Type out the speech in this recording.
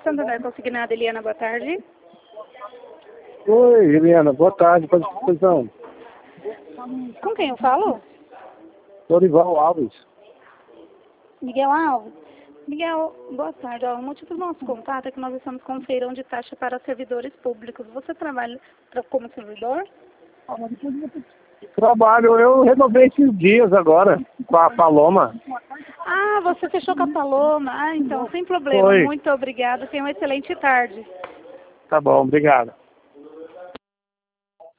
Santander Consignado, Eliana, boa tarde. Oi, Eliana, boa tarde, para disposição. Com quem eu falo? Dorival Alves. Miguel Alves. Miguel, boa tarde. O motivo do nosso contato é que nós estamos com um feirão de taxa para servidores públicos. Você trabalha como servidor? Trabalho, eu renovei esses dias agora, com a Paloma. Ah, você fechou com a Paloma. Ah, então, sem problema. Oi. Muito obrigada. Tenha uma excelente tarde. Tá bom, obrigado.